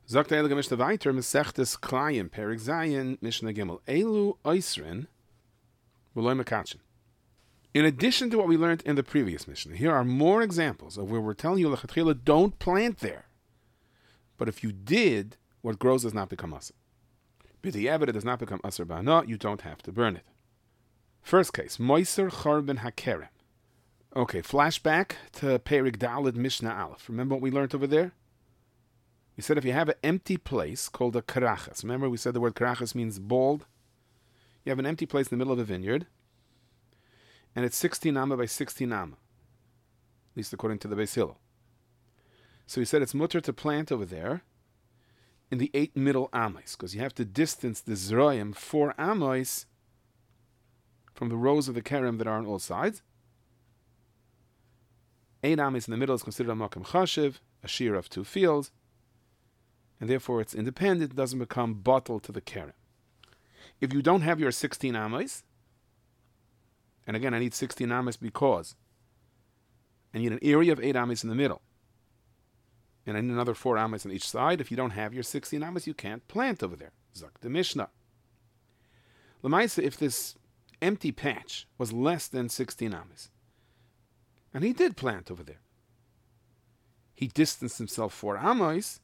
Sagt der Heilige Mishnah weiter, Mesechtes Klayim, Perik Zayin, Mishnah Gimel. Elu Oisrin, V'loi Mekatchen. In addition to what we learned in the previous Mishnah, here are more examples of where we're telling you, Lechatchila, don't plant there. But if you did, what grows does not become Aser. B'diavad, it does not become Aser Ba'ana, you don't have to burn it. First case, Moiser Chorben HaKerem. Okay, flashback to Perik Daled Mishnah Aleph. Remember what we learned over there? We said if you have an empty place called a karachas. Remember we said the word karachas means bald? You have an empty place in the middle of a vineyard, and it's 16 amma by 16 amma, at least according to the Beis Hillel. So we said it's mutter to plant over there in the 8 middle amos, because you have to distance the zroim 4 amos from the rows of the kerem that are on all sides. 8 amos in the middle is considered a makam chashiv, a shear of 2 fields, and therefore it's independent, it doesn't become bottled to the kerem. If you don't have your 16 amos, and again I need 16 amos because I need an area of 8 amos in the middle, and I need another 4 amos on each side. If you don't have your 16 amos, you can't plant over there. Zak the Mishnah. L'maisa, if this empty patch was less than 16 amos, and he did plant over there, he distanced himself 4 amos.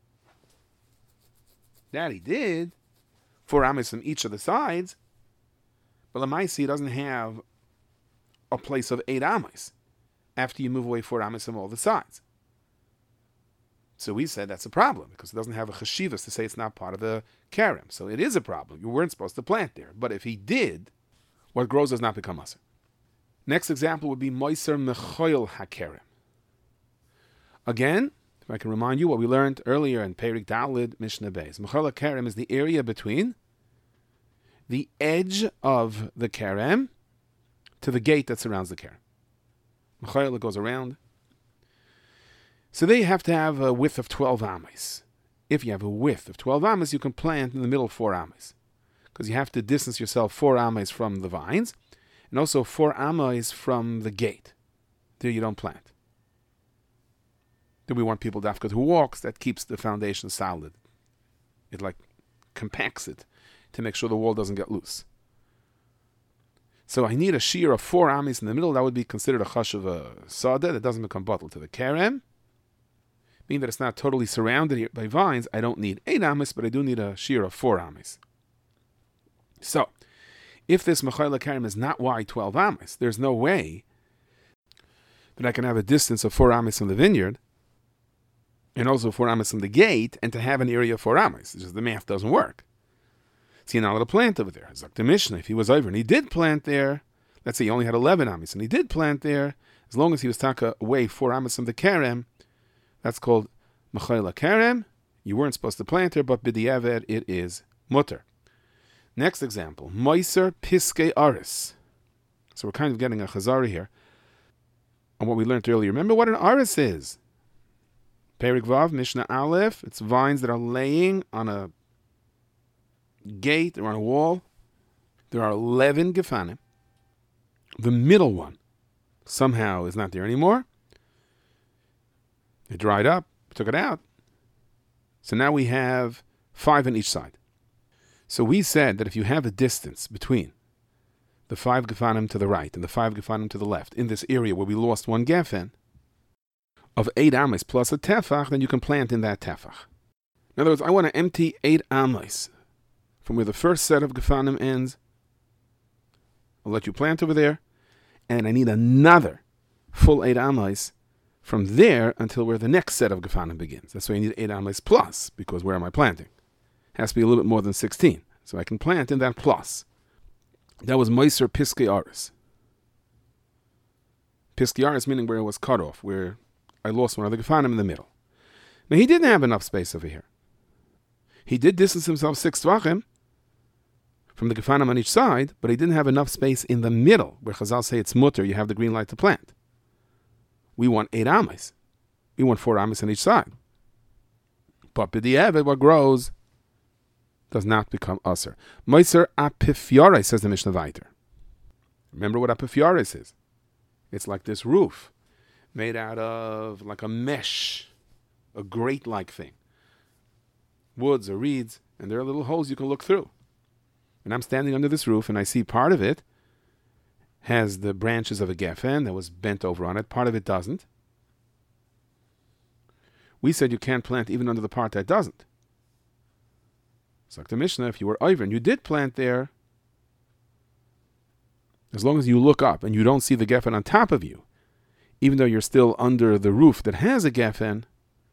That he did, 4 amos from each of the sides, but l'maisa, he doesn't have a place of 8 amos after you move away 4 amos from all the sides. So we said that's a problem, because it doesn't have a cheshivas to say it's not part of the kerem. So it is a problem. You weren't supposed to plant there. But if he did, what grows does not become aser. Next example would be moiser mechoil hakerem. Again, if I can remind you what we learned earlier in Perik Daled Mishnah Beis. Mechoil hakerem is the area between the edge of the kerem to the gate that surrounds the kerem. Mechoil goes around. So there you have to have a width of 12 amos. If you have a width of 12 amos, you can plant in the middle 4 amos, because you have to distance yourself 4 amos from the vines, and also 4 amos from the gate. There you don't plant. Then we want people dafka who walks, that keeps the foundation solid. It like compacts it to make sure the wall doesn't get loose. So I need a shear of 4 amos in the middle. That would be considered a chash of a sada that doesn't become bottled to the kerem. Being that it's not totally surrounded here by vines, I don't need 8 amos, but I do need a shear of 4 amos. So, if this mechoil hakerem is not wide 12 amos, there's no way that I can have a distance of 4 amos from the vineyard, and also 4 amos from the gate, and to have an area of 4 amos. It's just the math doesn't work. So you're not allowed to plant over there. It's like the Mishnah, if he was over and he did plant there, let's say he only had 11 amos, and he did plant there, as long as he was taka away 4 amos from the kerem, that's called mechoil hakerem. You weren't supposed to plant there, but b'diavad it is mutter. Next example, moiser piskei aris. So we're kind of getting a chazara here on what we learned earlier. Remember what an aris is? Perik Vav, Mishnah Aleph. It's vines that are laying on a gate or on a wall. There are 11 gefanim. The middle one somehow is not there anymore. It dried up, took it out. So now we have 5 on each side. So we said that if you have a distance between the 5 gefanim to the right and the 5 gefanim to the left in this area where we lost 1 gefen of 8 amos plus a tefach, then you can plant in that tefach. In other words, I want to empty 8 amos from where the first set of gefanim ends. I'll let you plant over there, and I need another full 8 amos from there until where the next set of gefanim begins. That's why I need 8 amos plus, because where am I planting? It has to be a little bit more than 16. So I can plant in that plus. That was moiser piskei aris. Piskei aris meaning where it was cut off, where I lost one of the gefanim in the middle. Now he didn't have enough space over here. He did distance himself 6 tvachim from the gefanim on each side, but he didn't have enough space in the middle, where Chazal say it's mutter, you have the green light to plant. We want 8 amos. We want 4 amos on each side. But b'diavad, what grows does not become aser. Moiser apifyares, says the Mishnah weiter. Remember what apifyares is? It's like this roof made out of like a mesh, a grate-like thing. woods or reeds, and there are little holes you can look through. And I'm standing under this roof, and I see part of it has the branches of a geffen that was bent over on it. Part of it doesn't. We said you can't plant even under the part that doesn't. It's like the Mishnah, if you were over and you did plant there, as long as you look up and you don't see the geffen on top of you, even though you're still under the roof that has a geffen,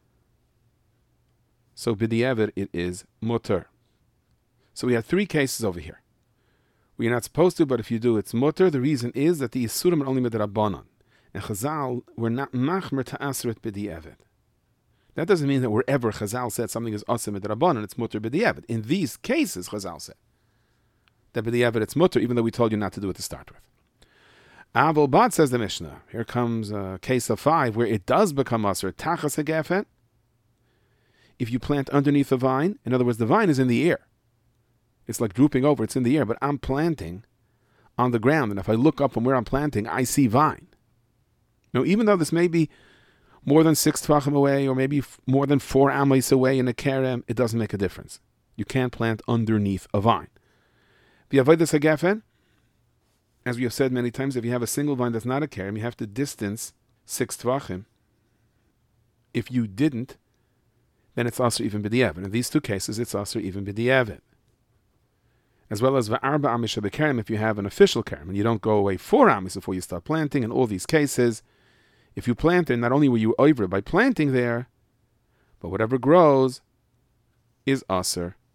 so b'di'evet it is mutter. So we have three cases over here. We're not supposed to, but if you do, it's mutter. The reason is that the Yisurim are only midrabanan. And Chazal were not machmer ta'asret b'di'evet. That doesn't mean that wherever Chazal said something is asr midrabanan, it's mutter b'di'evet. In these cases, Chazal said that b'di'evet it's mutter, even though we told you not to do it to start with. Aval Bad, says the Mishnah. Here comes a case of 5 where it does become asr tachas hagefen. If you plant underneath a vine, in other words, the vine is in the air. It's like drooping over, it's in the air, but I'm planting on the ground, and if I look up from where I'm planting, I see vine. Now, even though this may be more than 6 tvachim away, or maybe more than 4 amos away in a kerem, it doesn't make a difference. You can't plant underneath a vine. The avodas hagefen, as we have said many times, if you have a single vine that's not a kerem, you have to distance 6 tvachim. If you didn't, then it's also even b'di'evet. In these two cases, it's also even b'di'evet. As well as v'arba amish b'kerem, if you have an official kerem, and you don't go away 4 amos before you start planting. In all these cases, if you plant there, not only were you over by planting there, but whatever grows is aser